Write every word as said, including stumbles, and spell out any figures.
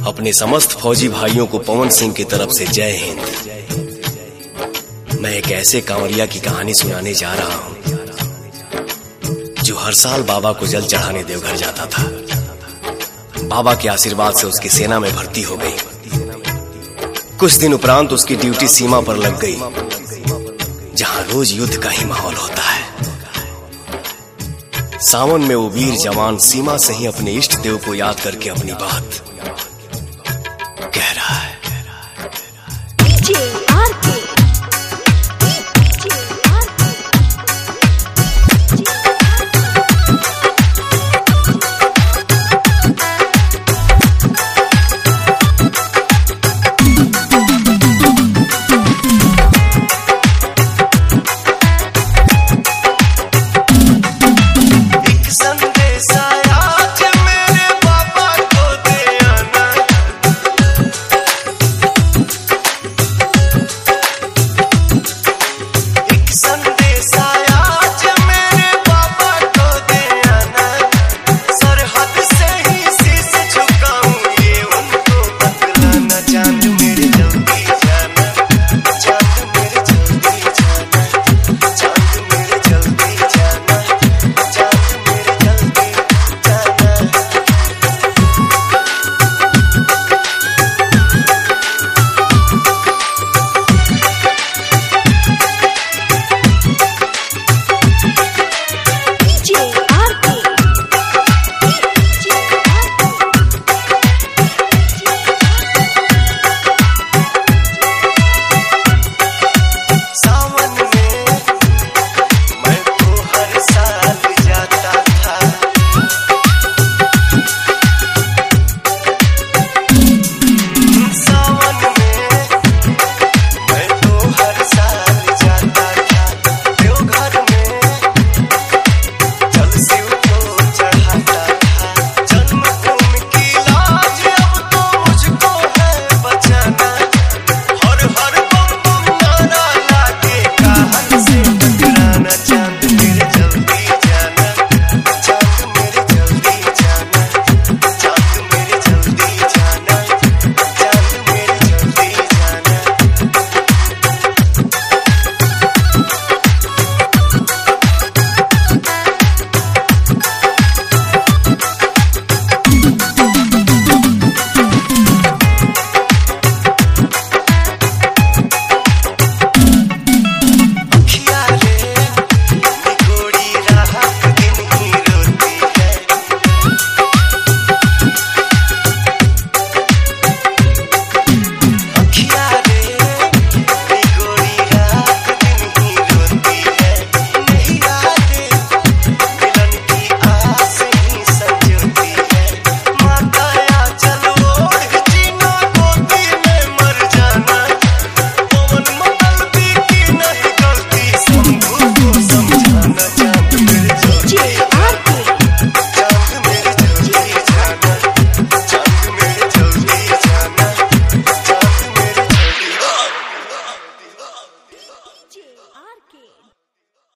अपने समस्त फौजी भाइयों को पवन सिंह की तरफ से जय हिंद। मैं एक ऐसे कांवरिया की कहानी सुनाने जा रहा हूं जो हर साल बाबा को जल चढ़ाने देवघर जाता था। बाबा के आशीर्वाद से उसकी सेना में भर्ती हो गई। कुछ दिन उपरांत उसकी ड्यूटी सीमा पर लग गई, जहां रोज युद्ध का ही माहौल होता है। सावन में वो वीर जवान सीमा से ही अपने इष्ट देव को याद करके अपनी बात